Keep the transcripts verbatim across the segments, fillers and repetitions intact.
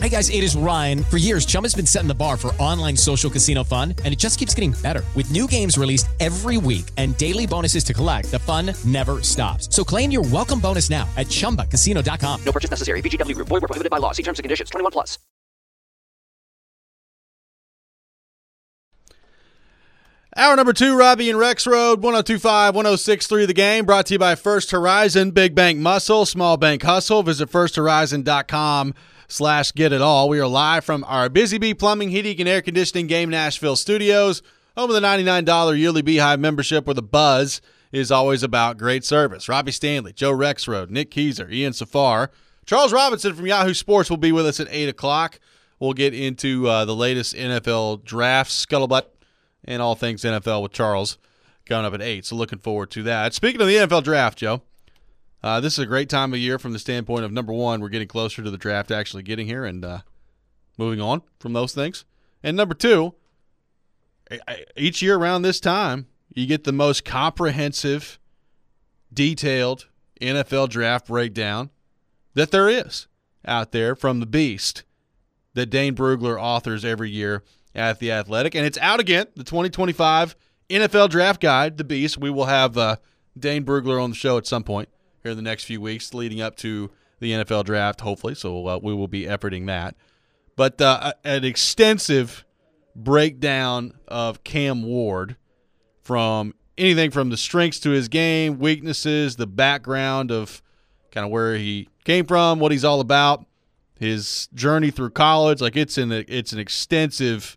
Hey guys, it is Ryan. For years, Chumba's been setting the bar for online social casino fun, and it just keeps getting better. With new games released every week and daily bonuses to collect, the fun never stops. So claim your welcome bonus now at chumba casino dot com. No purchase necessary. V G W Group. Void where prohibited by law. See terms and conditions. twenty-one plus. Hour number two, Robbie and Rex Road, one oh two five, one oh six point three The Game, brought to you by First Horizon, Big Bank Muscle, Small Bank Hustle. Visit first horizon dot com slash get it all. We are live from our Busy Bee Plumbing, Heating, and Air Conditioning Game Nashville studios. Home of the ninety-nine dollars yearly Beehive membership, where the buzz is always about great service. Robbie Stanley, Joe Rexrode, Nick Keyser, Ian Safar. Charles Robinson from Yahoo Sports will be with us at eight o'clock. We'll get into uh, the latest N F L draft scuttlebutt and all things N F L with Charles coming up at eight. So looking forward to that. Speaking of the N F L draft, Joe, uh, this is a great time of year from the standpoint of, number one, we're getting closer to the draft actually getting here and uh, moving on from those things. And number two, each year around this time, you get the most comprehensive, detailed N F L draft breakdown that there is out there from the beast that Dane Brugler authors every year at The Athletic. And it's out again, the twenty twenty-five N F L Draft Guide, The Beast. We will have uh, Dane Brugler on the show at some point here in the next few weeks leading up to the N F L Draft, hopefully. So uh, we will be efforting that. But uh, an extensive breakdown of Cam Ward, from anything from the strengths to his game, weaknesses, the background of kind of where he came from, what he's all about, his journey through college. Like it's an it's an extensive,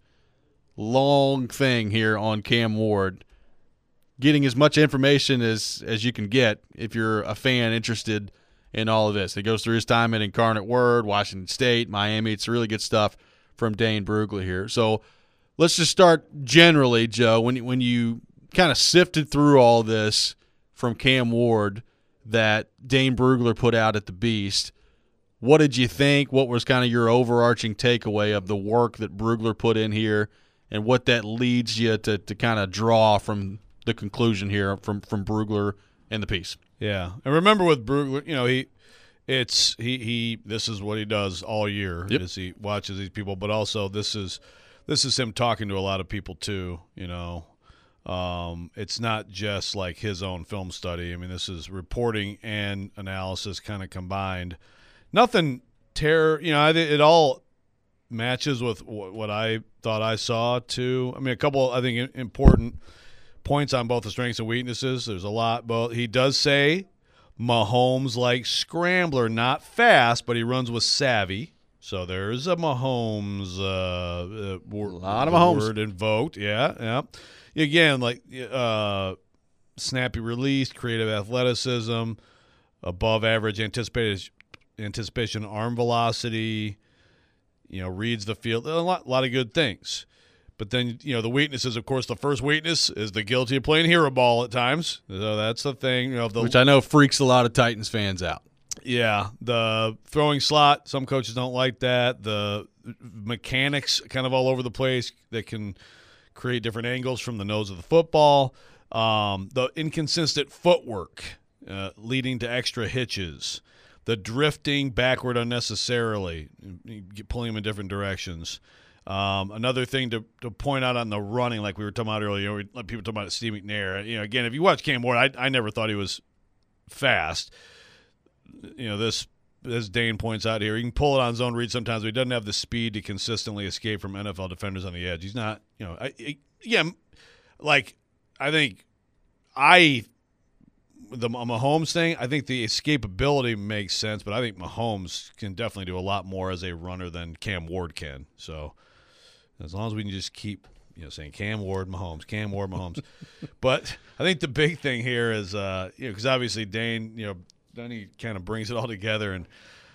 long thing here on Cam Ward, getting as much information as, as you can get if you're a fan interested in all of this. It goes through his time at Incarnate Word, Washington State, Miami. It's really good stuff from Dane Brugler here. So let's just start generally, Joe. When, when you kind of sifted through all this from Cam Ward that Dane Brugler put out at the Beast, what did you think? What was kind of your overarching takeaway of the work that Brugler put in here, and what that leads you to, to kind of draw from the conclusion here from, from Brugler and the piece? Yeah. And remember with Brugler, you know, he it's he he this is what he does all year, yep. is he watches these people, but also this is this is him talking to a lot of people too, you know. Um, it's not just like his own film study. I mean, this is reporting and analysis kind of combined. Nothing terror, you know, I think it all matches with what I thought I saw too. I mean, a couple, I think, important points on both the strengths and weaknesses. There's a lot. Both he does say Mahomes like scrambler, not fast, but he runs with savvy. So there's a Mahomes uh, uh, word, a lot of Mahomes word invoked. Yeah, yeah. Again, like uh, snappy release, creative athleticism, above average anticipated anticipation, arm velocity. You know, reads the field, a lot, a lot of good things. But then, you know, the weaknesses, of course, the first weakness is the guilty of playing hero ball at times. So that's the thing. You know, the, which I know freaks a lot of Titans fans out. Yeah, the throwing slot, some coaches don't like that. The mechanics kind of all over the place that can create different angles from the nose of the football. Um, the inconsistent footwork uh, leading to extra hitches. The drifting backward unnecessarily, pulling them in different directions. Um, another thing to, to point out on the running, like we were talking about earlier, we, like people talking about Steve McNair. You know, again, if you watch Cam Ward, I, I never thought he was fast. You know, this, as Dane points out here, he can pull it on zone read sometimes, but he doesn't have the speed to consistently escape from N F L defenders on the edge. He's not, you know, I, I, yeah, like I think I. The Mahomes thing, I think the escapability makes sense, but I think Mahomes can definitely do a lot more as a runner than Cam Ward can. So as long as we can just keep, you know, saying Cam Ward, Mahomes, Cam Ward, Mahomes. But I think the big thing here is, uh, you know, because obviously Dane, you know, then he kind of brings it all together, and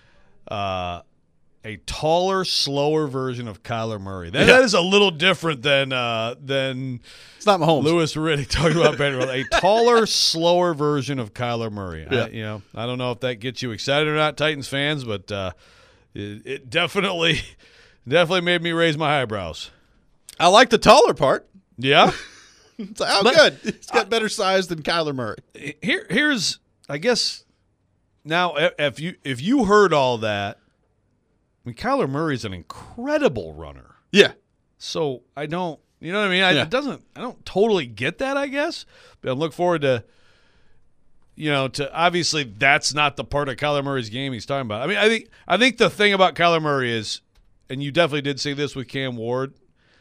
uh, a taller, slower version of Kyler Murray. That, yeah. that is a little different than uh, than it's not Mahomes. Lewis Riddick talking about Ben. A taller, slower version of Kyler Murray. Yeah. I, you know, I don't know if that gets you excited or not, Titans fans, but uh, it, it definitely, definitely made me raise my eyebrows. I like the taller part. Yeah. It's like, oh, But, good. He's got better size than Kyler Murray. Here, here's, I guess, now if you if you heard all that, mean, Kyler Murray's an incredible runner. Yeah. So I don't, you know what I mean? I, Yeah. It doesn't, I don't totally get that, I guess. But I look forward to, you know, to obviously that's not the part of Kyler Murray's game he's talking about. I mean, I think, I think the thing about Kyler Murray is, and you definitely did see this with Cam Ward,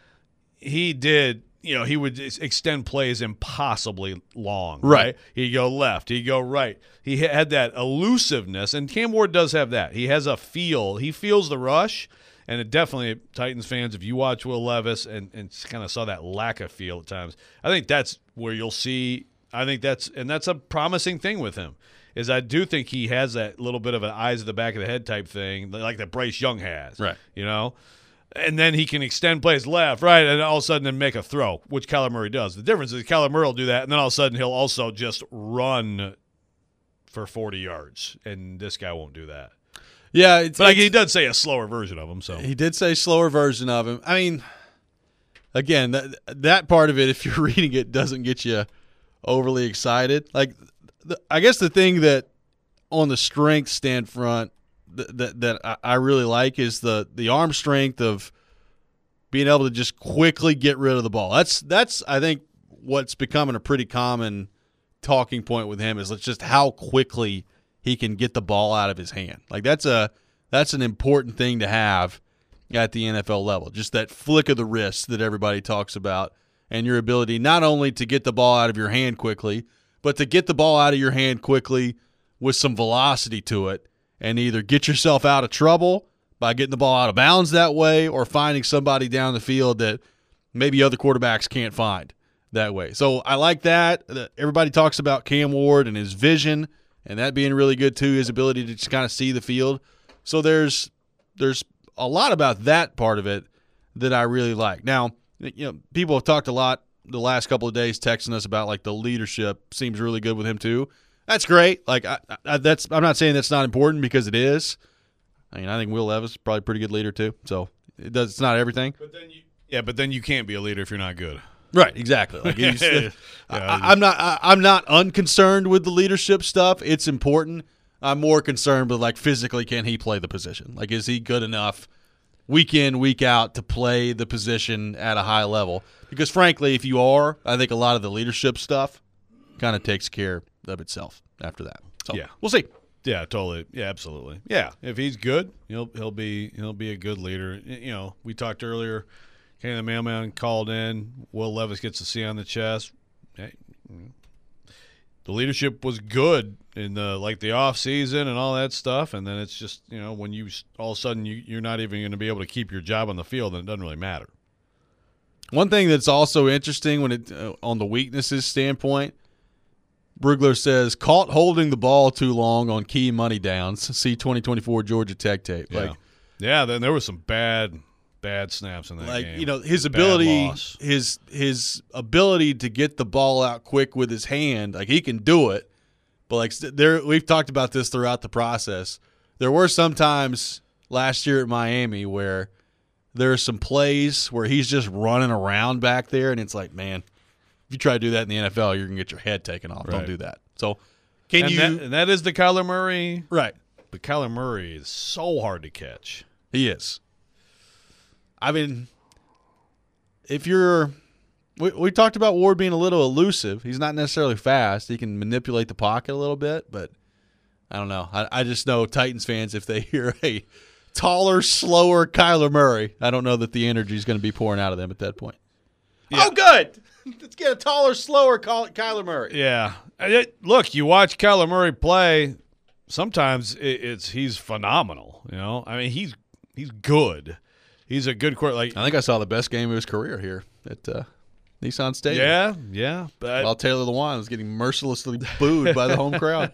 he did, you know, he would extend plays impossibly long. Right. right? He'd go left. He'd go right. He had that elusiveness, and Cam Ward does have that. He has a feel. He feels the rush, and it definitely, Titans fans, if you watch Will Levis and, and kind of saw that lack of feel at times, I think that's where you'll see, I think that's, and that's a promising thing with him, is I do think he has that little bit of an eyes at the back of the head type thing, like that Bryce Young has. Right. You know? And then he can extend plays left, right, and all of a sudden then make a throw, which Kyler Murray does. The difference is Kyler Murray will do that, and then all of a sudden he'll also just run for forty yards, and this guy won't do that. Yeah. It's, But like, it's- he does say a slower version of him. So He did say slower version of him. I mean, again, that that part of it, if you're reading it, doesn't get you overly excited. Like, the, I guess the thing that on the strength stand front that that, that I, I really like is the the arm strength of being able to just quickly get rid of the ball. That's that's I think what's becoming a pretty common talking point with him is just how quickly he can get the ball out of his hand. Like that's a that's an important thing to have at the N F L level. Just that flick of the wrist that everybody talks about, and your ability not only to get the ball out of your hand quickly, but to get the ball out of your hand quickly with some velocity to it, and either get yourself out of trouble by getting the ball out of bounds that way or finding somebody down the field that maybe other quarterbacks can't find that way. So I like that. Everybody talks about Cam Ward and his vision, and that being really good too, his ability to just kind of see the field. So there's there's a lot about that part of it that I really like. Now, you know, people have talked a lot the last couple of days texting us about like the leadership seems really good with him too. That's great. Like I, I, that's I'm not saying that's not important because it is. I mean, I think Will Levis is probably a pretty good leader too. So it does. It's not everything. But then you, yeah, but then you can't be a leader if you're not good. Right. Exactly. Like you just, Yeah, I, I'm not. I, I'm not unconcerned with the leadership stuff. It's important. I'm more concerned with like physically, can he play the position? Like, is he good enough week in, week out to play the position at a high level? Because frankly, if you are, I think a lot of the leadership stuff kind of takes care of itself after that. So Yeah. we'll see. Yeah, totally. Yeah, absolutely. Yeah, if he's good, he'll he'll be he'll be a good leader. You know, we talked earlier. Kenny the mailman called in. Will Levis gets to see on the chest. Hey, the leadership was good in the like the off season and all that stuff, and then it's just, you know, when you all of a sudden you, you're not even going to be able to keep your job on the field, then it doesn't really matter. One thing that's also interesting when it uh, on the weaknesses standpoint, Brugler says caught holding the ball too long on key money downs. See twenty twenty-four Georgia Tech tape. Yeah, Like, yeah. Then there was some bad, bad snaps in that like game. you know, his Bad ability, loss. his his ability to get the ball out quick with his hand, like he can do it. But like there, we've talked about this throughout the process. There were some times last year at Miami where there are some plays where he's just running around back there, and it's like, man, if you try to do that in the N F L, you're gonna get your head taken off. Right. Don't do that. So, can and you? That, and that is the Kyler Murray. Right, But Kyler Murray is so hard to catch. he is. I mean, if you're, we, we talked about Ward being a little elusive. He's not necessarily fast. He can manipulate the pocket a little bit, but I don't know. I, I just know Titans fans, if they hear a taller, slower Kyler Murray, I don't know that the energy is going to be pouring out of them at that point. Yeah. Oh, good. Let's get a taller, slower Kyler Murray. Yeah. And it- look, you watch Kyler Murray play. Sometimes it, it's he's phenomenal. You know, I mean, he's he's good. He's a good quarterback. Like, I think I saw the best game of his career here at uh, Nissan Stadium. yeah, yeah. But While Taylor Lewan was getting mercilessly booed by the home crowd.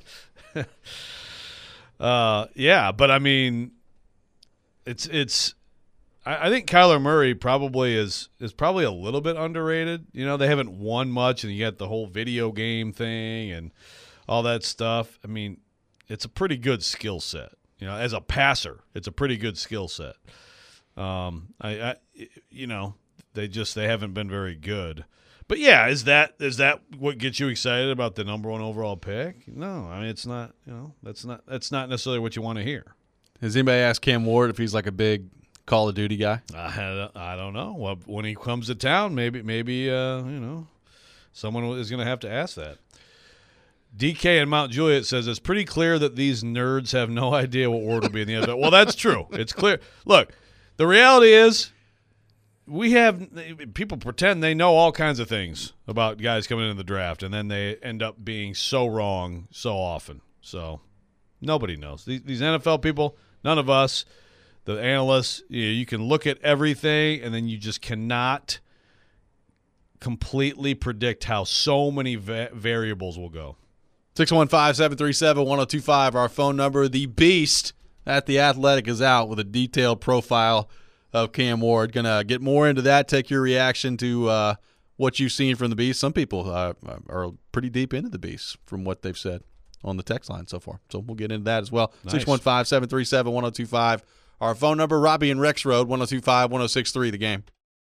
Uh, yeah, but I mean, it's it's. I, I think Kyler Murray probably is is probably a little bit underrated. You know, they haven't won much, and you got the whole video game thing and all that stuff. I mean, it's a pretty good skill set. You know, as a passer, it's a pretty good skill set. Um, I, I, you know, they just they haven't been very good. But yeah, is that is that what gets you excited about the number one overall pick? No, I mean it's not. You know, that's not that's not necessarily what you want to hear. Has anybody asked Cam Ward if he's like a big Call of Duty guy? I had, I don't know. Well, when he comes to town, maybe maybe uh, you know, someone is going to have to ask that. D K in Mount Juliet says it's pretty clear that these nerds have no idea what Ward will be in the N F L. Well, that's true. It's clear. Look, the reality is we have people pretend they know all kinds of things about guys coming into the draft, and then they end up being so wrong so often. So nobody knows. These, these N F L people, none of us, the analysts, you know, you can look at everything, and then you just cannot completely predict how so many va- variables will go. six one five, seven three seven, one oh two five, our phone number. The Beast at The Athletic is out with a detailed profile of Cam Ward. Going to get more into that, take your reaction to uh, what you've seen from the Beast. Some people uh, are pretty deep into the Beast from what they've said on the text line so far. So we'll get into that as well. Nice. six one five, seven three seven, one oh two five, our phone number. Robbie and Rex Road, one oh two five, one oh six three, the game.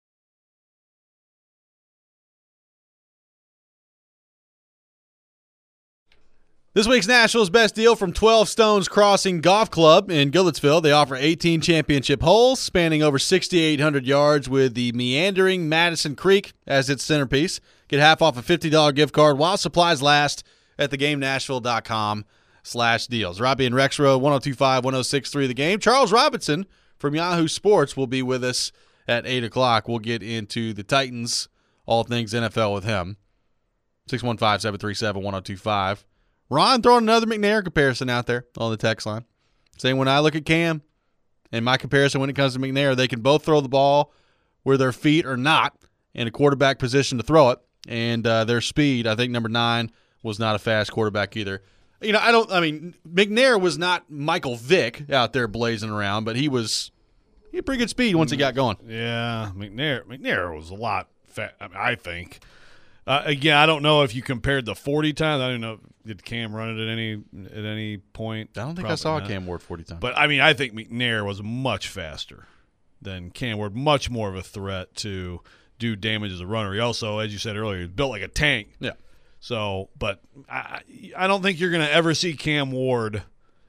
This week's Nashville's best deal from twelve Stones Crossing Golf Club in Goodlettsville. They offer eighteen championship holes spanning over sixty-eight hundred yards with the meandering Madison Creek as its centerpiece. Get half off a fifty dollars gift card while supplies last at thegamenashville.com slash deals. Robbie and Rex Road, one oh two five, one oh six three, the game. Charles Robinson from Yahoo Sports will be with us at eight o'clock. We'll get into the Titans, all things N F L with him. six one five, seven three seven, one oh two five. Ron throwing another McNair comparison out there on the text line, saying when I look at Cam and my comparison when it comes to McNair, they can both throw the ball where their feet are not in a quarterback position to throw it, and uh, their speed, I think number nine, was not a fast quarterback either. You know, I don't. I mean, McNair was not Michael Vick out there blazing around, but he was he had pretty good speed once he got going. Yeah, McNair McNair was a lot fat, I, mean, I think. Uh, again, I don't know if you compared the forty times. I don't know. Did Cam run it at any at any point? I don't think Probably I saw not. Cam Ward forty times. But, I mean, I think McNair was much faster than Cam Ward, much more of a threat to do damage as a runner. He also, as you said earlier, he's built like a tank. Yeah. So, but I, I don't think you're going to ever see Cam Ward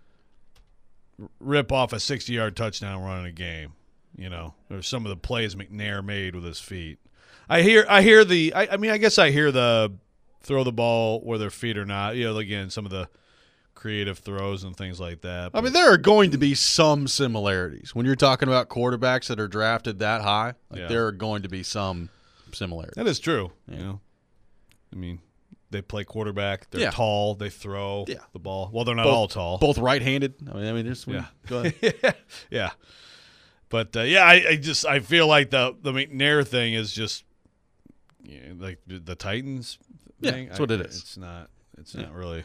rip off a sixty-yard touchdown run in a game. You know, or some of the plays McNair made with his feet. I hear, I hear the. I, I mean, I guess I hear the throw the ball where their feet are not. You know, again, some of the creative throws and things like that. I mean, there are going to be some similarities when you're talking about quarterbacks that are drafted that high. Like Yeah. there are going to be some similarities. That is true. Yeah. You know, I mean, they play quarterback. They're Yeah. tall. They throw Yeah. the ball. Well, they're not both, all tall. Both right-handed. I mean, I mean, there's Yeah. Go ahead. yeah. But uh, yeah, I, I just I feel like the the McNair thing is just you know, like the, the Titans Yeah, thing. that's what I- it is. It's not. It's Yeah. not really.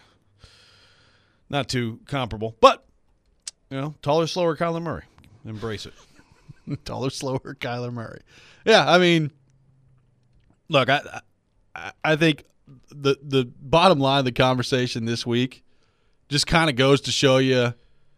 Not too comparable, but you know, taller, slower, Kyler Murray. Embrace it. Taller, slower, Kyler Murray. Yeah, I mean, look, I, I, I think the the bottom line of the conversation this week just kind of goes to show you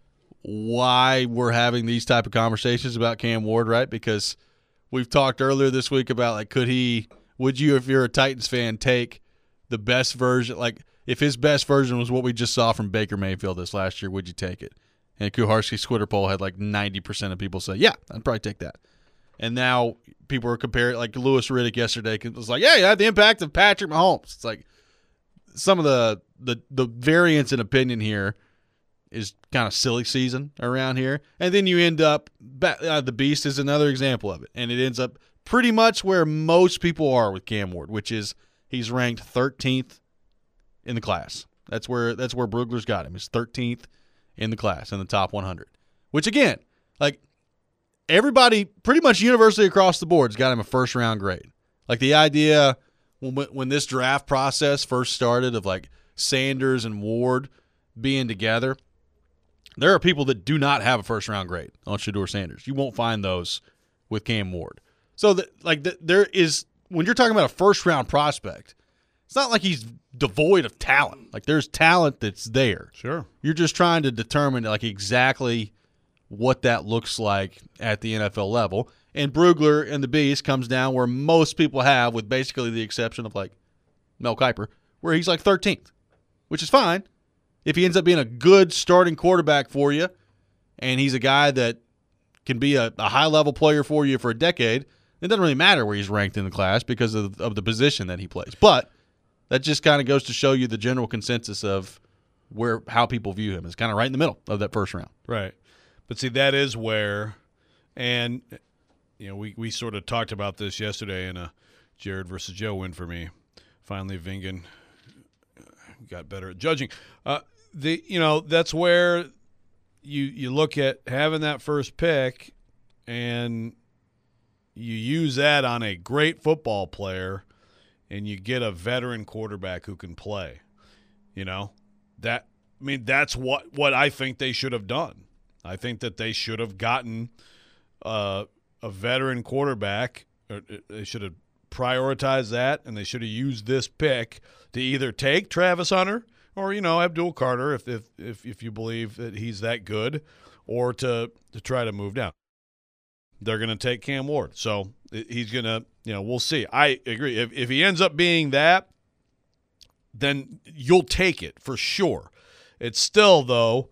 why we're having these type of conversations about Cam Ward, right? Because we've talked earlier this week about like, could he, would you, if you're a Titans fan, take the best version, like if his best version was what we just saw from Baker Mayfield this last year, would you take it? And Kuharski's Twitter poll had like ninety percent of people say, yeah, I'd probably take that. And now people are comparing, like Lewis Riddick yesterday was like, yeah, you had the impact of Patrick Mahomes. It's like some of the the, the variance in opinion here is kind of silly season around here. And then you end up, uh, the Beast is another example of it. And it ends up pretty much where most people are with Cam Ward, which is he's ranked thirteenth in the class. That's where that's where Brugler's got him. He's thirteenth in the class, in the top one hundred. Which, again, like everybody pretty much universally across the board has got him a first-round grade. Like the idea when when this draft process first started of like Sanders and Ward being together, there are people that do not have a first-round grade on Shedeur Sanders. You won't find those with Cam Ward. So, that, like, the, there is – when you're talking about a first-round prospect, it's not like he's devoid of talent. Like, there's talent that's there. Sure. You're just trying to determine, like, exactly what that looks like at the N F L level. And Brugler and the Beast comes down where most people have, with basically the exception of, like, Mel Kiper, where he's, like, thirteenth, which is fine if he ends up being a good starting quarterback for you and he's a guy that can be a, a high-level player for you for a decade. It doesn't really matter where he's ranked in the class because of, of the position that he plays. But that just kind of goes to show you the general consensus of where how people view him. It's kind of right in the middle of that first round. Right. But see, that is where, and you know, we, we sort of talked about this yesterday in a Jared versus Joe win for me. Finally, Vingan got better at judging. Uh, the you know that's where you you look at having that first pick, and you use that on a great football player, and you get a veteran quarterback who can play. You know that. I mean, that's what what I think they should have done. I think that they should have gotten uh, a veteran quarterback. Or they should have prioritized that, and they should have used this pick to either take Travis Hunter or, you know, Abdul Carter if if if, if you believe that he's that good, or to, to try to move down. They're going to take Cam Ward. So he's going to, you know, we'll see. I agree. If, if he ends up being that, then you'll take it for sure. It's still, though,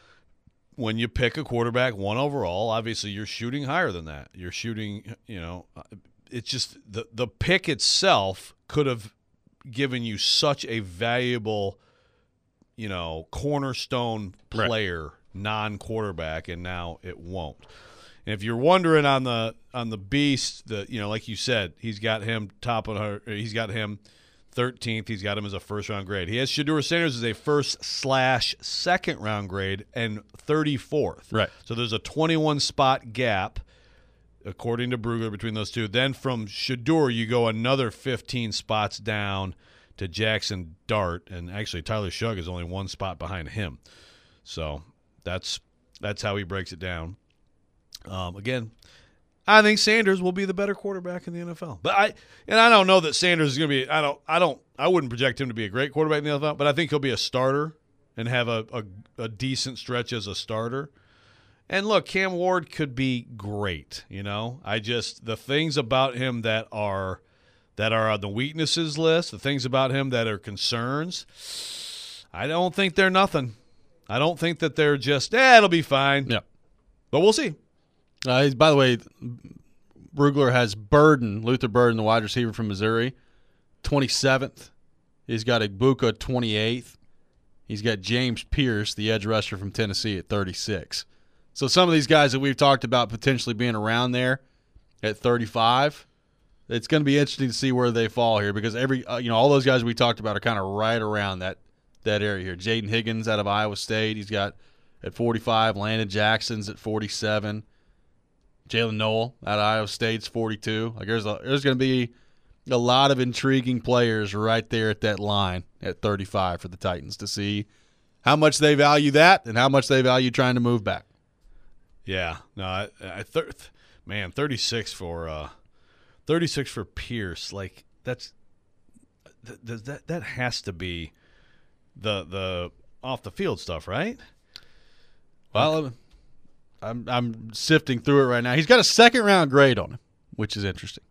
when you pick a quarterback one overall, obviously you're shooting higher than that. You're shooting, you know, it's just the, the pick itself could have given you such a valuable, you know, cornerstone player, right, non-quarterback, and now it won't. And if you're wondering on the on the beast, the you know, like you said, he's got him top of her. He's got him thirteenth. He's got him as a first round grade. He has Shedeur Sanders as a first slash second round grade and thirty-fourth. Right. So there's a twenty-one spot gap, according to Brugler, between those two. Then from Shedeur, you go another fifteen spots down to Jackson Dart, and actually Tyler Shugg is only one spot behind him. So that's that's how he breaks it down. Um, again, I think Sanders will be the better quarterback in the N F L. But I and I don't know that Sanders is going to be. I don't. I don't. I wouldn't project him to be a great quarterback in the N F L. But I think he'll be a starter and have a a, a decent stretch as a starter. And look, Cam Ward could be great. You know, I just the things about him that are that are on the weaknesses list, the things about him that are concerns. I don't think they're nothing. I don't think that they're just. Eh, it'll be fine. Yeah, but we'll see. Uh, by the way, Brugler has Burden, Luther Burden, the wide receiver from Missouri, twenty-seventh. He's got Igbuka, twenty-eighth. He's got James Pierce, the edge rusher from Tennessee, at thirty-six. So some of these guys that we've talked about potentially being around there at thirty-five, it's going to be interesting to see where they fall here because every uh, you know all those guys we talked about are kind of right around that that area here. Jaden Higgins out of Iowa State, he's got at forty-five. Landon Jackson's at forty-seven. Jalen Noel out of Iowa State's forty-two. Like there's a, there's going to be a lot of intriguing players right there at that line at thirty-five for the Titans to see how much they value that and how much they value trying to move back. Yeah, no, I, I thir- man, thirty-six for uh, thirty-six for Pierce. Like that's th- that that has to be the the off the field stuff, right? Well. Okay. I'm I'm sifting through it right now. He's got a second round grade on him, which is interesting.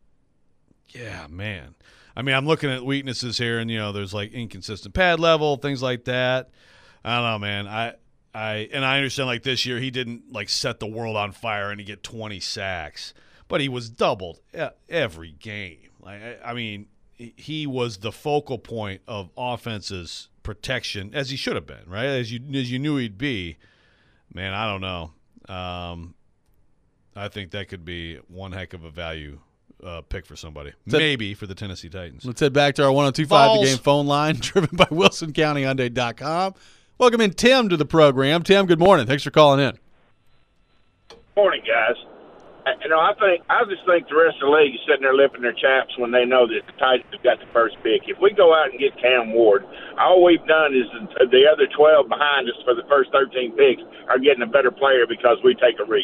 Yeah, man. I mean, I'm looking at weaknesses here, and you know, there's like inconsistent pad level, things like that. I don't know, man. I I and I understand like this year he didn't like set the world on fire and he get twenty sacks, but he was doubled every game. Like I, I mean, he was the focal point of offense's protection, as he should have been, right? As you as you knew he'd be. Man, I don't know. Um, I think that could be one heck of a value uh, pick for somebody. That, Maybe for the Tennessee Titans. Let's head back to our one oh two point five The Game phone line, driven by Wilson County Hyundai dot com. Welcome in Tim to the program. Tim, good morning. Thanks for calling in. Morning, guys. You know, I think I just think the rest of the league is sitting there lifting their chaps when they know that the Titans have got the first pick. If we go out and get Cam Ward, all we've done is the other twelve behind us for the first thirteen picks are getting a better player because we take a reach.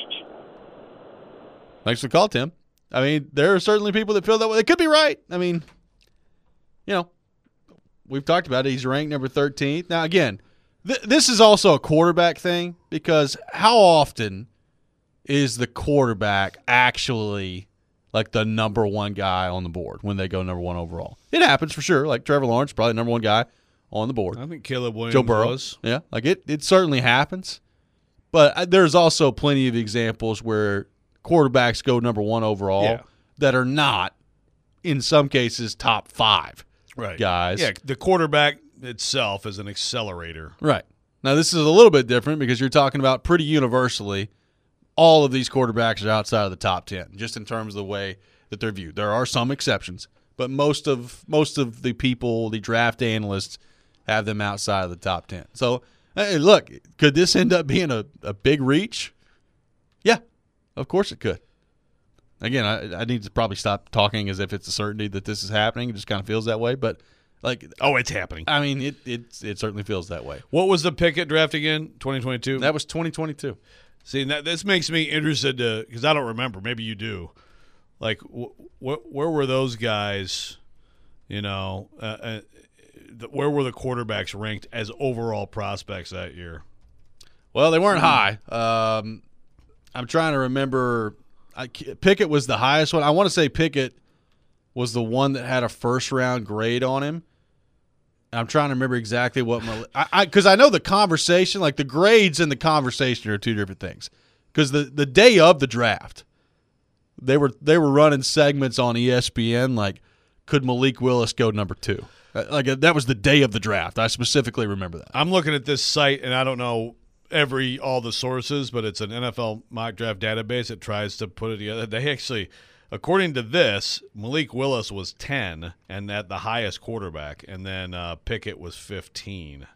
Thanks for the call, Tim. I mean, there are certainly people that feel that way. They could be right. I mean, you know, we've talked about it. He's ranked number thirteenth. Now, again, th- this is also a quarterback thing because how often is the quarterback actually like the number one guy on the board when they go number one overall? It happens for sure. Like Trevor Lawrence, probably number one guy on the board. I think Caleb Williams Joe Burrow. was. Yeah, like it, it certainly happens. But there's also plenty of examples where quarterbacks go number one overall Yeah. that are not, in some cases, top five right. guys. Yeah, the quarterback itself is an accelerator. Right. Now, this is a little bit different because you're talking about pretty universally all of these quarterbacks are outside of the top ten, just in terms of the way that they're viewed. There are some exceptions, but most of most of the people, the draft analysts, have them outside of the top ten. So, hey, look, could this end up being a, a big reach? Yeah, of course it could. Again, I, I need to probably stop talking as if it's a certainty that this is happening. It just kind of feels that way, but like, Oh, it's happening. I mean, it it it certainly feels that way. What was the Pickett draft again? twenty twenty-two? That was twenty twenty-two. See, that this makes me interested to because I don't remember. Maybe you do. Like, wh- wh- where were those guys? You know, uh, uh, the, where were the quarterbacks ranked as overall prospects that year? Well, they weren't high. Um, I'm trying to remember. I, Pickett was the highest one. I want to say Pickett was the one that had a first round grade on him. I'm trying to remember exactly what my I because I, I know the conversation, like the grades and the conversation are two different things. Because the, the day of the draft, they were they were running segments on E S P N like, could Malik Willis go number two? Like that was the day of the draft. I specifically remember that. I'm looking at this site, and I don't know every all the sources, but it's an N F L mock draft database that tries to put it together. They actually, according to this, Malik Willis was ten and at the highest quarterback, and then uh, Pickett was fifteen.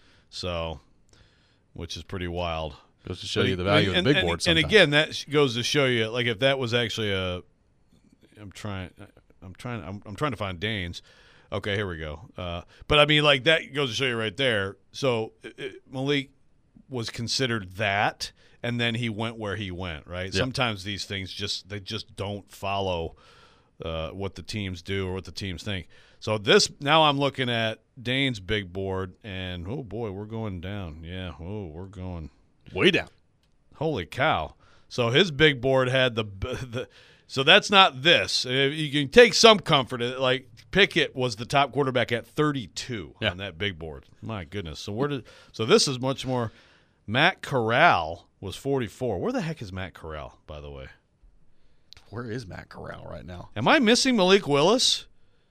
So, which is pretty wild. Goes to show you the value and, of the big and, board. And Sometimes. again, that goes to show you, like, if that was actually a, I'm trying, I'm trying, I'm, I'm trying to find Dane's. Okay, here we go. Uh, but I mean, like, that goes to show you right there. So it, it, Malik was considered that, and then he went where he went. Right. Yep. Sometimes these things just they just don't follow uh, what the teams do or what the teams think. So this now I'm looking at Dane's big board, and oh boy, we're going down. Yeah. Oh, we're going. Way down. Holy cow. So his big board had the, the so that's not this. You can take some comfort in it. Like Pickett was the top quarterback at thirty-two yeah. on that big board. My goodness. So where did so this is much more. Matt Corral was forty-four. Where the heck is Matt Corral, by the way? Where is Matt Corral right now? Am I missing Malik Willis?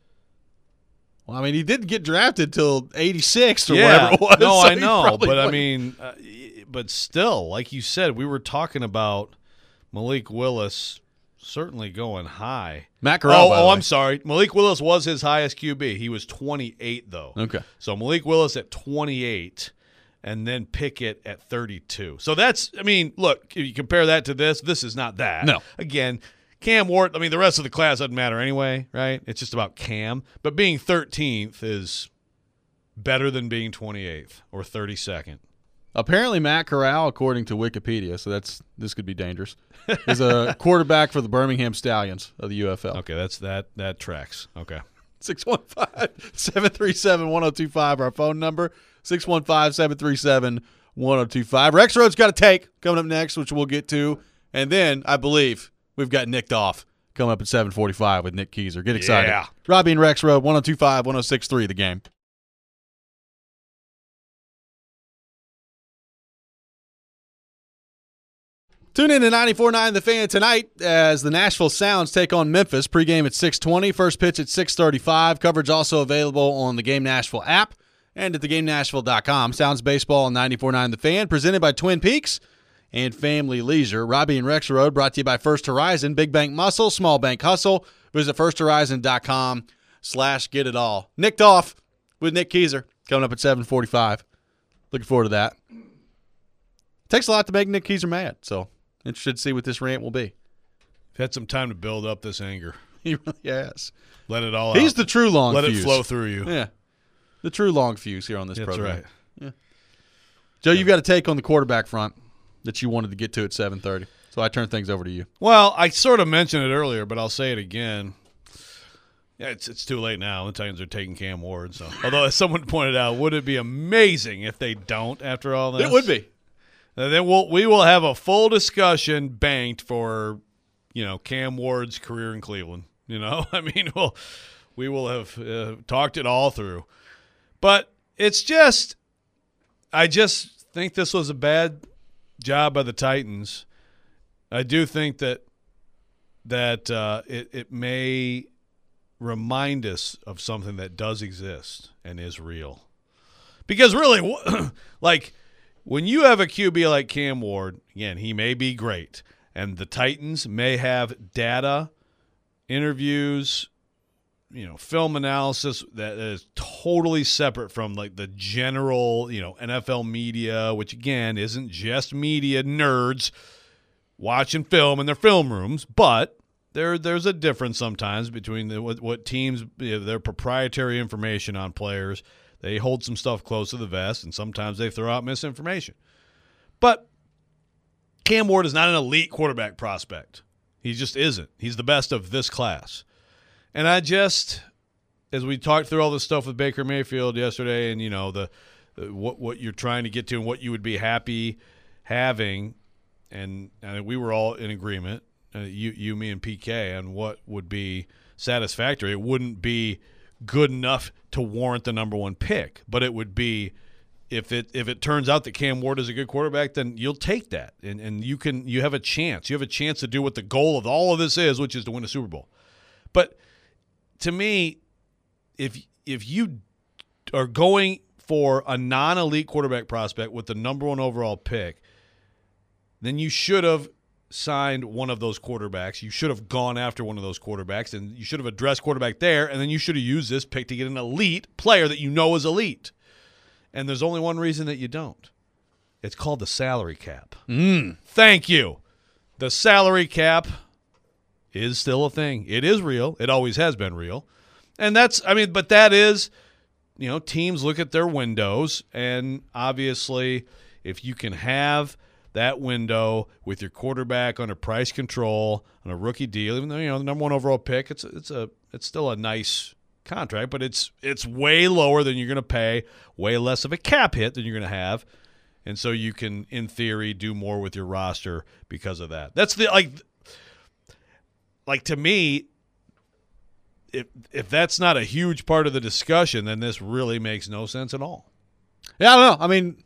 Well, I mean, he didn't get drafted till eighty-six or yeah. whatever it was. No, so I know, but like, I mean, uh, but still, like you said, we were talking about Malik Willis certainly going high. Matt Corral. Oh, by the oh way. I'm sorry. Malik Willis was his highest Q B. He was twenty-eight, though. Okay. So Malik Willis at twenty-eight, and then Pickett at thirty-two. So that's, I mean, look, if you compare that to this, this is not that. No. Again, Cam Ward, I mean, the rest of the class doesn't matter anyway, right? It's just about Cam. But being thirteenth is better than being twenty-eighth or thirty-second. Apparently, Matt Corral, according to Wikipedia, so that's this could be dangerous, is a quarterback for the Birmingham Stallions of the U F L. Okay, that's that that tracks. Okay. six one five, seven three seven, one oh two five, our phone number, six one five, seven three seven, one oh two five. Rex Road's got a take coming up next, which we'll get to. And then, I believe, we've got Nicked Off coming up at seven forty-five with Nick Keyser. Get excited. Yeah. Robbie and Rex Road, one oh two five, one oh six three, The Game. Tune in to ninety-four point nine The Fan tonight as the Nashville Sounds take on Memphis. Pregame at six twenty, first pitch at six thirty-five. Coverage also available on the Game Nashville app and at the game nashville dot com. Sounds Baseball on ninety-four point nine The Fan, presented by Twin Peaks and Family Leisure. Robbie and Rex Road brought to you by First Horizon, Big Bank Muscle, Small Bank Hustle. Visit first horizon dot com slash get it all. Nicked Off with Nick Keyser coming up at seven forty-five. Looking forward to that. Takes a lot to make Nick Keyser mad, so interested to see what this rant will be. Had some time to build up this anger. He really has. Let it all He's out. the true long Let fuse. it flow through you. Yeah. The true long fuse here on this That's program. right. Yeah. Joe, you've got a take on the quarterback front that you wanted to get to at seven thirty. So I turn things over to you. Well, I sort of mentioned it earlier, but I'll say it again. Yeah, it's it's too late now. The Titans are taking Cam Ward. So, although as someone pointed out, would it be amazing if they don't after all this? It would be. And then we'll we will have a full discussion banked for, you know, Cam Ward's career in Cleveland. You know, I mean, we'll we will have uh, talked it all through. But it's just, I just think this was a bad job by the Titans. I do think that that uh, it, it may remind us of something that does exist and is real. Because really, like when you have a Q B like Cam Ward, again, he may be great, and the Titans may have data, interviews, you know, film analysis that is totally separate from like the general, you know, N F L media, which again isn't just media nerds watching film in their film rooms, but there there's a difference sometimes between the, what, what teams, you know, their proprietary information on players. They hold some stuff close to the vest, and sometimes they throw out misinformation. But Cam Ward is not an elite quarterback prospect. He just isn't. He's the best of this class. And I just, as we talked through all this stuff with Baker Mayfield yesterday, and you know the, the what what you're trying to get to and what you would be happy having, and, and we were all in agreement, uh, you you me and P K, on what would be satisfactory. It wouldn't be good enough to warrant the number one pick, but it would be if it if it turns out that Cam Ward is a good quarterback, then you'll take that, and and you can you have a chance. You have a chance to do what the goal of all of this is, which is to win a Super Bowl. But to me, if if you are going for a non-elite quarterback prospect with the number one overall pick, then you should have signed one of those quarterbacks. You should have gone after one of those quarterbacks, and you should have addressed quarterback there, and then you should have used this pick to get an elite player that you know is elite. And there's only one reason that you don't. It's called the salary cap. Mm. Thank you. The salary cap is still a thing. It is real. It always has been real. And that's, I mean, but that is, you know, teams look at their windows, and obviously if you can have that window with your quarterback under price control on a rookie deal, even though, you know, the number one overall pick, it's it's a it's still a nice contract, but it's it's way lower than you're going to pay, way less of a cap hit than you're going to have. And so you can, in theory, do more with your roster because of that. That's the, like, Like, to me, if if that's not a huge part of the discussion, then this really makes no sense at all. Yeah, I don't know. I mean,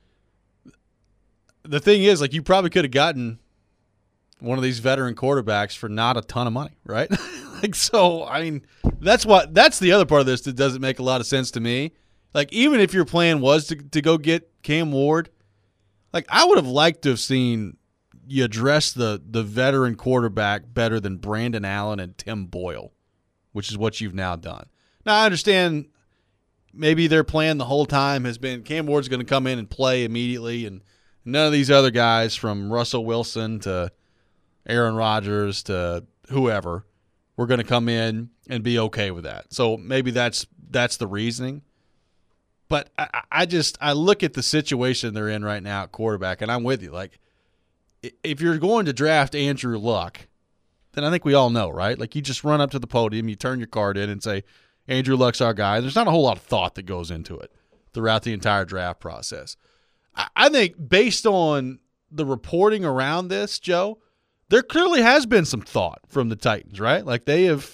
the thing is, like, you probably could have gotten one of these veteran quarterbacks for not a ton of money, right? Like, so, I mean, that's what that's the other part of this that doesn't make a lot of sense to me. Like, even if your plan was to to go get Cam Ward, like, I would have liked to have seen you address the the veteran quarterback better than Brandon Allen and Tim Boyle, which is what you've now done. Now, I understand maybe their plan the whole time has been Cam Ward's going to come in and play immediately, and none of these other guys from Russell Wilson to Aaron Rodgers to whoever were going to come in and be okay with that. So maybe that's that's the reasoning. But I, I just I look at the situation they're in right now at quarterback, and I'm with you. Like, if you're going to draft Andrew Luck, then I think we all know, right? Like, you just run up to the podium, you turn your card in and say, Andrew Luck's our guy. There's not a whole lot of thought that goes into it throughout the entire draft process. I, I think based on the reporting around this, Joe, there clearly has been some thought from the Titans, right? Like, they have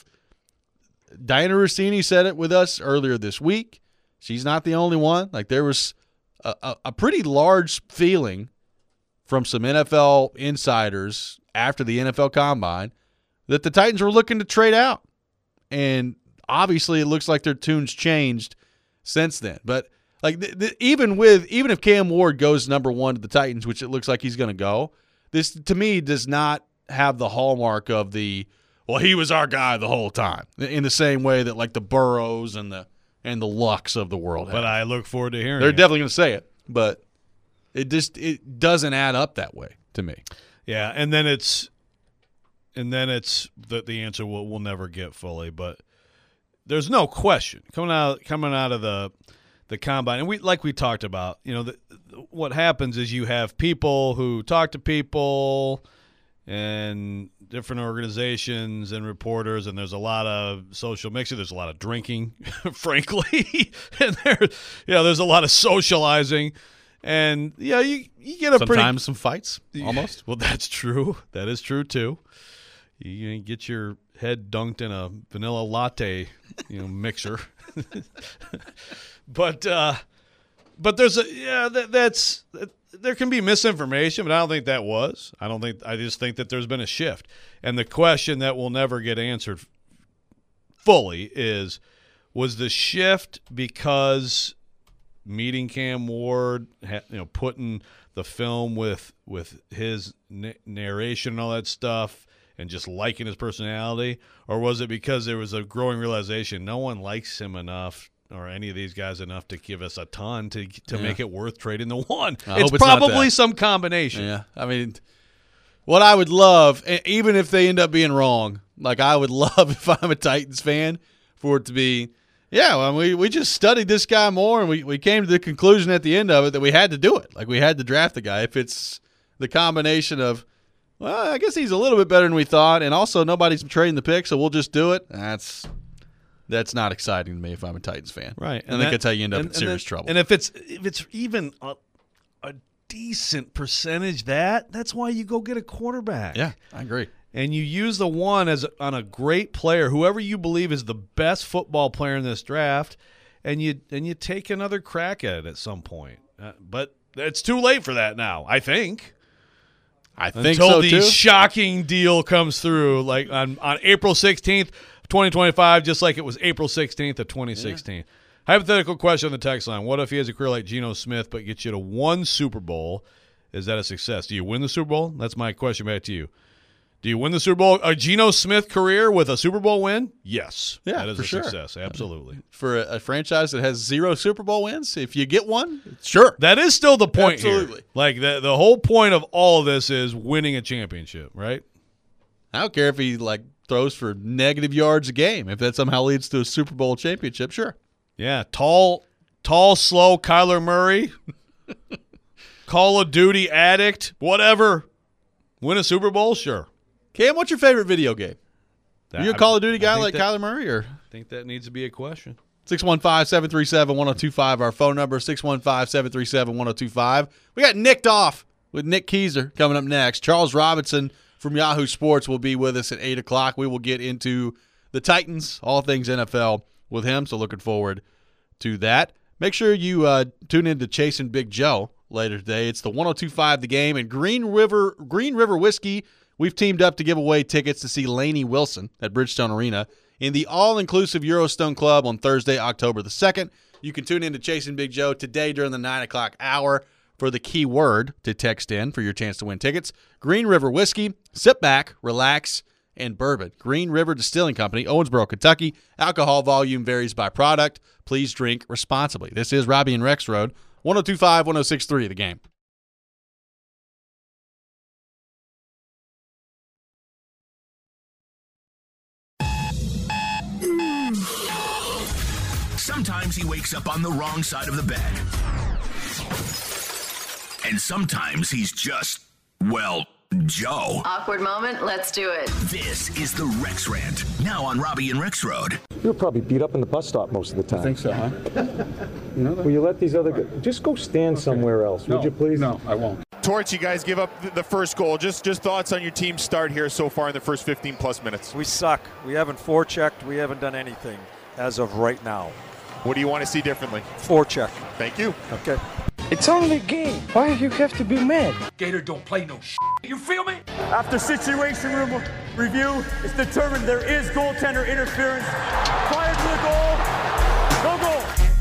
– Diana Rossini said it with us earlier this week. She's not the only one. Like, there was a, a, a pretty large feeling from some N F L insiders after the N F L Combine that the Titans were looking to trade out. And obviously it looks like their tune's changed since then. But like th- th- even with even if Cam Ward goes number one to the Titans, which it looks like he's going to go, this to me does not have the hallmark of the, well, he was our guy the whole time, in the same way that like the Burrows and the and the Lucks of the world have. But I look forward to hearing They're it. definitely going to say it, but it just it doesn't add up that way to me. Yeah, and then it's and then it's the the answer we'll, we'll never get fully, but there's no question coming out coming out of the the combine, and we like we talked about, you know, the, what happens is you have people who talk to people and different organizations and reporters, and there's a lot of social mixing. There's a lot of drinking, frankly, and there, you know, there's a lot of socializing, and yeah, you you get a Sometimes pretty Sometimes some fights, almost. Well, that's true. That is true too. You get your head dunked in a vanilla latte, you know, mixer. But uh, but there's a yeah that, that's there can be misinformation, but I don't think that was. I don't think. I just think that there's been a shift, and the question that will never get answered fully is: was the shift because meeting Cam Ward, you know, putting the film with with his narration and all that stuff, and just liking his personality, or was it because there was a growing realization no one likes him enough, or any of these guys enough, to give us a ton to to yeah. make it worth trading the one? I it's, it's probably some combination. Yeah, I mean, what I would love, even if they end up being wrong, like I would love if I'm a Titans fan for it to be, yeah, well, we we just studied this guy more, and we, we came to the conclusion at the end of it that we had to do it. Like, we had to draft the guy. If it's the combination of, well, I guess he's a little bit better than we thought, and also nobody's trading the pick, so we'll just do it. That's that's not exciting to me if I'm a Titans fan. Right. And I think that, that's how you end up and, in serious then, trouble. And if it's if it's even a, a decent percentage that, that's why you go get a quarterback. Yeah, I agree. And you use the one as on a great player, whoever you believe is the best football player in this draft, and you and you take another crack at it at some point. Uh, but it's too late for that now, I think. I think Until so the too. shocking deal comes through, like on, on April sixteenth, twenty twenty-five, just like it was April sixteenth of twenty sixteen. Yeah. Hypothetical question on the text line. What if he has a career like Geno Smith but gets you to one Super Bowl? Is that a success? Do you win the Super Bowl? That's my question back to you. Do you win the Super Bowl? A Geno Smith career with a Super Bowl win? Yes. Yeah, that is for a sure. success. Absolutely. For a, a franchise that has zero Super Bowl wins, if you get one, sure. That is still the point Absolutely. here. Like, the, the whole point of all of this is winning a championship, right? I don't care if he, like, throws for negative yards a game. If that somehow leads to a Super Bowl championship, sure. Yeah, tall, tall, slow Kyler Murray, Call of Duty addict, whatever. Win a Super Bowl? Sure. Cam, what's your favorite video game? Are you a Call of Duty guy like that, Kyler Murray? Or I think that needs to be a question. six one five, seven three seven, one zero two five, our phone number, six one five, seven three seven, one zero two five. We got Nicked Off with Nick Keiser coming up next. Charles Robinson from Yahoo Sports will be with us at eight o'clock. We will get into the Titans, all things N F L with him, so looking forward to that. Make sure you uh, tune in to Chasing Big Joe later today. It's the one oh two five The Game, and Green River Green River Whiskey. We've teamed up to give away tickets to see Lainey Wilson at Bridgestone Arena in the all-inclusive Eurostone Club on Thursday, October the second. You can tune in to Chasing Big Joe today during the nine o'clock hour for the key word to text in for your chance to win tickets. Green River Whiskey, sit back, relax, and bourbon. Green River Distilling Company, Owensboro, Kentucky. Alcohol volume varies by product. Please drink responsibly. This is Robbie and Rex Road, one oh two five, one oh six three The Game. Sometimes he wakes up on the wrong side of the bed. And sometimes he's just, well, Joe. Awkward moment, let's do it. This is the Rex Rant, now on Robbie and Rex Road. You're probably beat up in the bus stop most of the time. I think so, huh? You know, will you let these other guys, just go stand okay. somewhere else, no, would you please? No, I won't. Torrance, you guys give up the first goal. Just just thoughts on your team's start here so far in the first fifteen plus minutes. We suck. We haven't forechecked. We haven't done anything as of right now. What do you want to see differently? Forecheck. Thank you. Okay. It's only a game. Why do you have to be mad? Gator don't play no shit. You feel me? After situation room review, it's determined there is goaltender interference. Prior to the goal, no goal.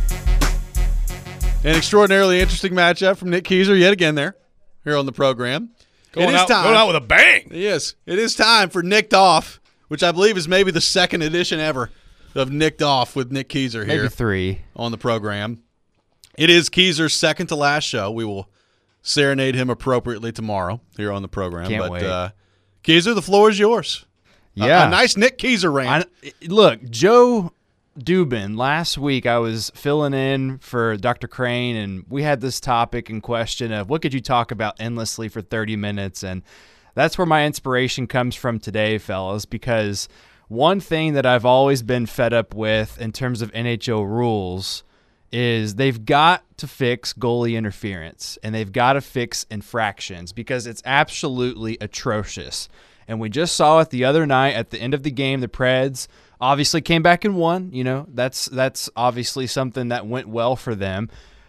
An extraordinarily interesting matchup from Nick Keiser yet again there, here on the program. Going, it is out, time. going out with a bang. Yes, it is time for Nicked Off, which I believe is maybe the second edition ever of Nicked Off with Nick Keiser here. Maybe three. On the program. It is Keiser's second to last show. We will serenade him appropriately tomorrow here on the program. Can't but, wait. Uh, Keiser, the floor is yours. Yeah. A, a nice Nick Keiser rant. I, look, Joe Dubin, last week I was filling in for Doctor Crane, and we had this topic in question of what could you talk about endlessly for thirty minutes, and that's where my inspiration comes from today, fellas, because one thing that I've always been fed up with in terms of N H L rules is they've got to fix goalie interference, and they've got to fix infractions because it's absolutely atrocious. And we just saw it the other night at the end of the game. The Preds obviously came back and won. You know, that's that's obviously something that went well for them.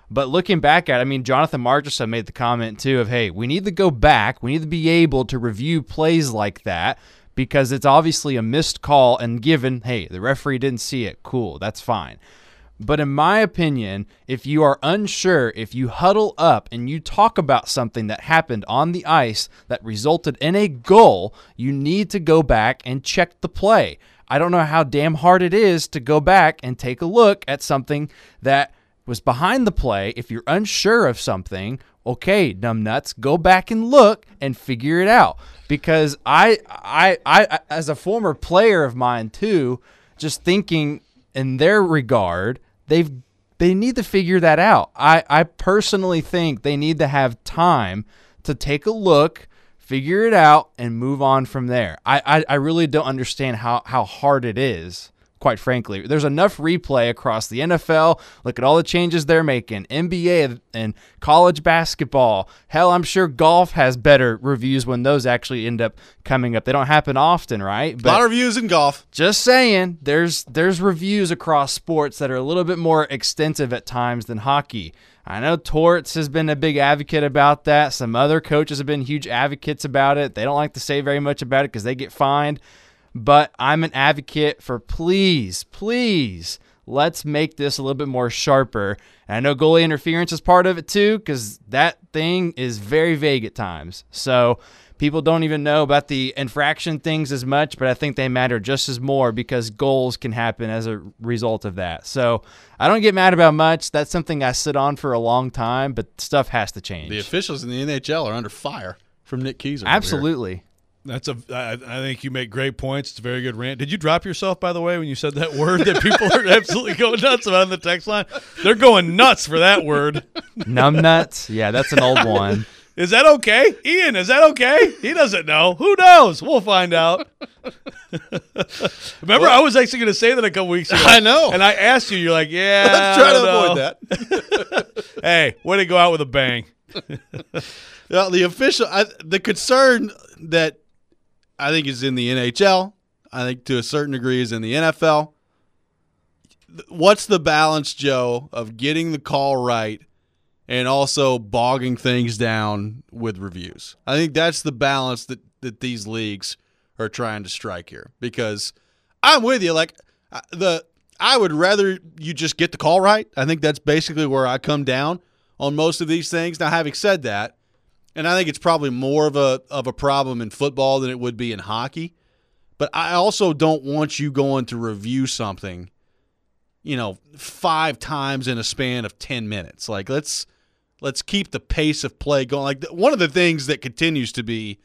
But looking back at it, I mean, Jonathan Marchessault made the comment too of, hey, we need to go back. We need to be able to review plays like that because it's obviously a missed call and given, hey, the referee didn't see it. Cool, that's fine. But in my opinion, if you are unsure, if you huddle up and you talk about something that happened on the ice that resulted in a goal, you need to go back and check the play. I don't know how damn hard it is to go back and take a look at something that was behind the play. If you're unsure of something, okay, numbnuts, go back and look and figure it out. Because I, I, I, as a former player of mine too, just thinking in their regard, they've they need to figure that out. I, I personally think they need to have time to take a look, figure it out, and move on from there. I, I, I really don't understand how, how hard it is, quite frankly. There's enough replay across the N F L. Look at all the changes they're making. N B A and college basketball. Hell, I'm sure golf has better reviews when those actually end up coming up. They don't happen often, right? But a lot of reviews in golf. Just saying, there's there's reviews across sports that are a little bit more extensive at times than hockey. I know Torts has been a big advocate about that. Some other coaches have been huge advocates about it. They don't like to say very much about it because they get fined. But I'm an advocate for please, please, let's make this a little bit more sharper. And I know goalie interference is part of it too because that thing is very vague at times. So people don't even know about the infraction things as much, but I think they matter just as more because goals can happen as a result of that. So I don't get mad about much. That's something I sit on for a long time, but stuff has to change. The officials in the N H L are under fire from Nick Keyser. Absolutely. That's a. I, I think you make great points. It's a very good rant. Did you drop yourself, by the way, when you said that word that people are absolutely going nuts about on the text line? They're going nuts for that word. Numbnuts? Yeah, that's an old one. Is that okay? Ian, is that okay? He doesn't know. Who knows? We'll find out. Remember, well, I was actually going to say that a couple weeks ago. I know. And I asked you, you're like, yeah, let's try to avoid that. Hey, way to go out with a bang. Well, the official, I, the concern that I think is in the N H L, I think to a certain degree is in the N F L. What's the balance, Joe, of getting the call right and also bogging things down with reviews? I think that's the balance that, that these leagues are trying to strike here. Because I'm with you. Like the, I would rather you just get the call right. I think that's basically where I come down on most of these things. Now, having said that, and I think it's probably more of a of a problem in football than it would be in hockey. But I also don't want you going to review something, you know, five times in a span of ten minutes. Like let's let's keep the pace of play going. Like one of the things that continues to be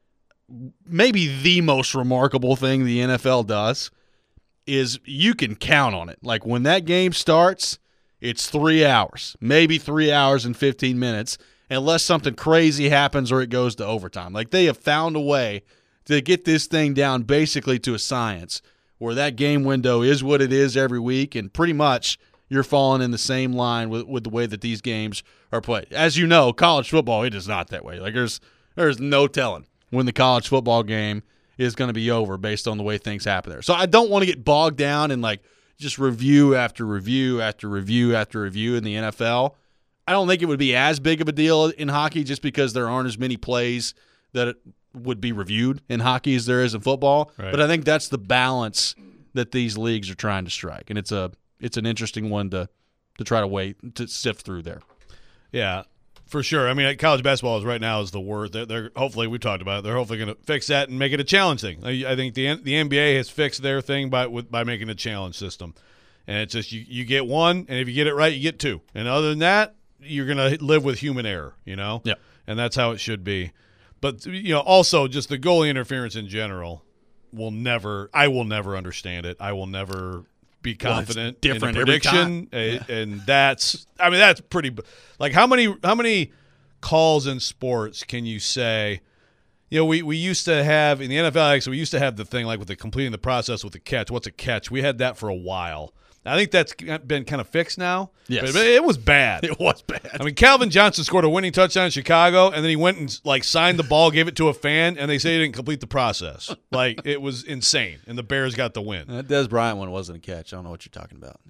maybe the most remarkable thing the N F L does is you can count on it. Like when that game starts, it's three hours, maybe three hours and fifteen minutes. Unless something crazy happens or it goes to overtime. Like they have found a way to get this thing down basically to a science where that game window is what it is every week, and pretty much you're falling in the same line with, with the way that these games are played. As you know, college football, it is not that way. Like there's there's no telling when the college football game is going to be over based on the way things happen there. So I don't want to get bogged down in like just review after review after review after review in the N F L. I don't think it would be as big of a deal in hockey just because there aren't as many plays that it would be reviewed in hockey as there is in football. Right. But I think that's the balance that these leagues are trying to strike, and it's a it's an interesting one to to try to wait to sift through there. Yeah, for sure. I mean, college basketball is right now is the word. They're, they're hopefully we talked about it. They're hopefully going to fix that and make it a challenge thing. I, I think the the N B A has fixed their thing by with, by making a challenge system, and it's just you you get one, and if you get it right, you get two, and other than that, you're going to live with human error, you know? Yeah. And that's how it should be. But, you know, also just the goalie interference in general will never – I will never understand it. I will never be confident well, different in a prediction. Every time. Yeah. And that's – I mean, that's pretty – like how many how many calls in sports can you say – you know, we, we used to have – in the N F L, actually, we used to have the thing like with the completing the process with the catch. What's a catch? We had that for a while. I think that's been kind of fixed now. Yes. But it was bad. It was bad. I mean, Calvin Johnson scored a winning touchdown in Chicago, and then he went and, like, signed the ball, gave it to a fan, and they say he didn't complete the process. Like, it was insane, and the Bears got the win. That Des Bryant one wasn't a catch. I don't know what you're talking about. Yeah.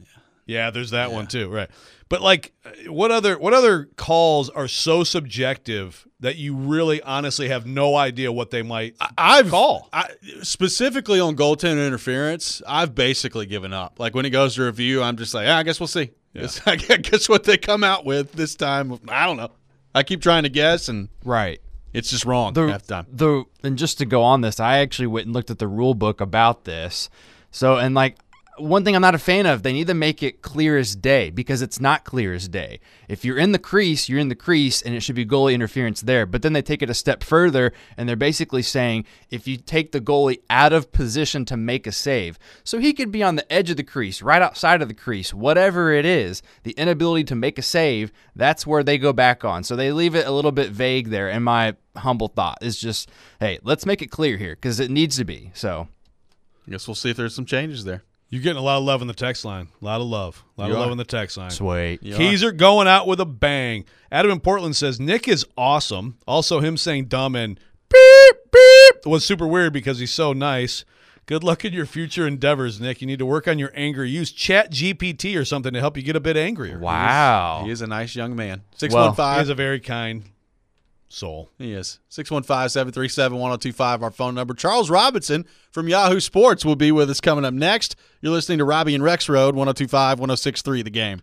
Yeah, there's that yeah. one too, right? But like, what other what other calls are so subjective that you really honestly have no idea what they might I've, call? I, specifically on goaltender interference, I've basically given up. Like when it goes to review, I'm just like, ah, I guess we'll see. Yeah. I guess what they come out with this time, I don't know. I keep trying to guess, and right, it's just wrong the, half the time. The and just to go on this, I actually went and looked at the rule book about this. So and like. One thing I'm not a fan of, they need to make it clear as day because it's not clear as day. If you're in the crease, you're in the crease, and it should be goalie interference there. But then they take it a step further, and they're basically saying if you take the goalie out of position to make a save, so he could be on the edge of the crease, right outside of the crease, whatever it is, the inability to make a save, that's where they go back on. So they leave it a little bit vague there, and my humble thought is just, hey, let's make it clear here because it needs to be. So I guess we'll see if there's some changes there. You're getting a lot of love in the text line. A lot of love. A lot you of are. love in the text line. Sweet. You Keys are. are going out with a bang. Adam in Portland says, Nick is awesome. Also, him saying dumb and beep, beep was super weird because he's so nice. Good luck in your future endeavors, Nick. You need to work on your anger. Use Chat G P T or something to help you get a bit angrier. Wow. He is, he is a nice young man. six one five. Well, he is a very kind soul. He is. six one five, seven three seven, one oh two five, our phone number. Charles Robinson from Yahoo Sports will be with us coming up next. You're listening to Robbie and Rex Road, one oh two five, one oh six three, The Game.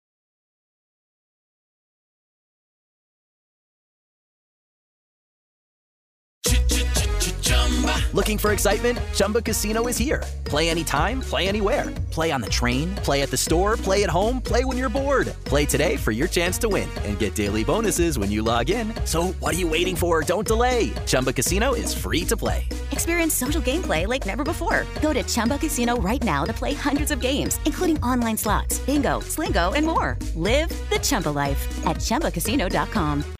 Looking for excitement? Chumba Casino is here. Play anytime, play anywhere. Play on the train, play at the store, play at home, play when you're bored. Play today for your chance to win and get daily bonuses when you log in. So what are you waiting for? Don't delay. Chumba Casino is free to play. Experience social gameplay like never before. Go to Chumba Casino right now to play hundreds of games, including online slots, bingo, Slingo, and more. Live the Chumba life at Chumba Casino dot com.